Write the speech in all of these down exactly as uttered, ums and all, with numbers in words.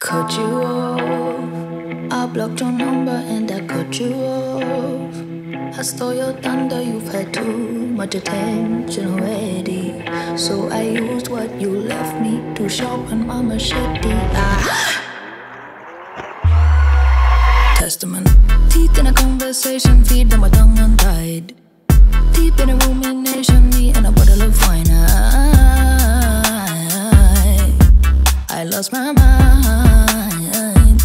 Cut you off. I blocked your number and I cut you off. I stole your thunder, you've had too much attention already. So I used what you left me to sharpen my machete. Ah. Testament. Teeth in a conversation, feed them with tongue untied. Deep in a rumination, me and a bottle of wine. I, I lost my mind.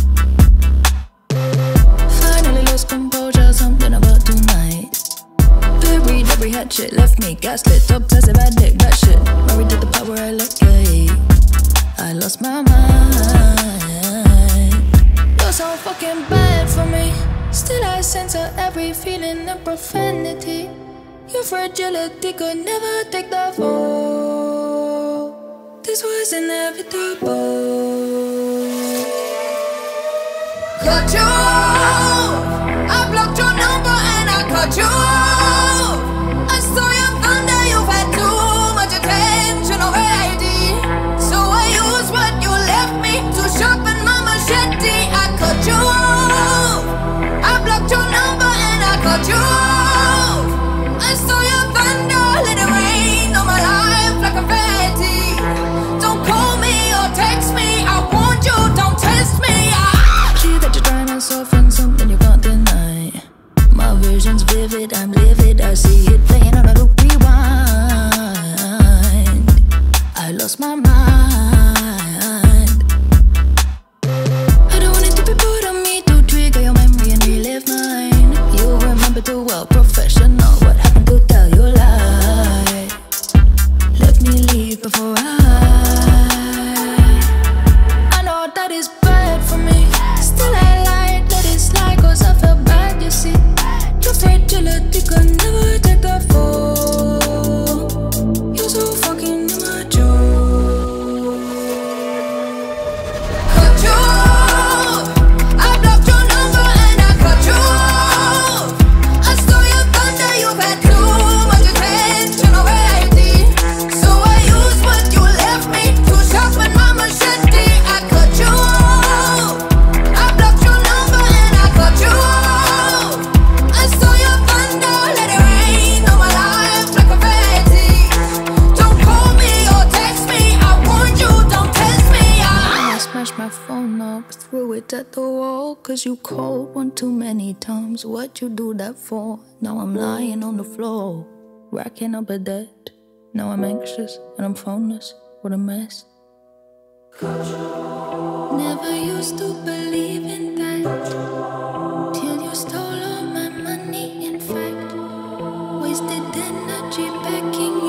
Finally lost composure, something about tonight. Buried every hatchet, left me gaslit. Top test if I dick that shit. Married to the power I like, yeah. I lost my mind. You're so fucking bad for me. Still I censor every feeling and profanity. Your fragility could never take the fall. This was inevitable. Cut you off. I blocked your number and I cut you off. I saw your thunder, you've had too much attention already. So I used what you left me to sharpen my machete. I cut you off. I blocked your number and I cut you off. I saw your thunder, let it rain on my life like confetti. Don't call me or text me, I warned you, don't test me. I see that you're trying to soften something you can't deny. My vision's vivid, I'm livid, I see it playing on a loop rewind. I lost my mind. I don't want it to be put on me to trigger your memory and relive mine. You remember too well, professional. What happened to tell your lie? Let me leave before I I know that is bad for me. Still I lied, let it slide, cause I felt bad, you see. Your fragility could never take the fall. You're so fucking immature. Cut you off. I blocked your number and I cut you off. I stole your thunder, you've had too much attention already. So I used what you left me to sharpen my machete. I cut you off. I blocked your number and I cut you off. I saw your thunder, let it rain on my life like confetti. Don't call me or text me, I warned you, don't test me. I, I smashed my phone up, threw it at the wall. Cause you called one too many times. What you do that for? Now I'm lying on the floor, racking up a debt. Now I'm anxious and I'm phoneless. What a mess. Never used to believe in that till you stole all my money, in fact. Wasted energy begging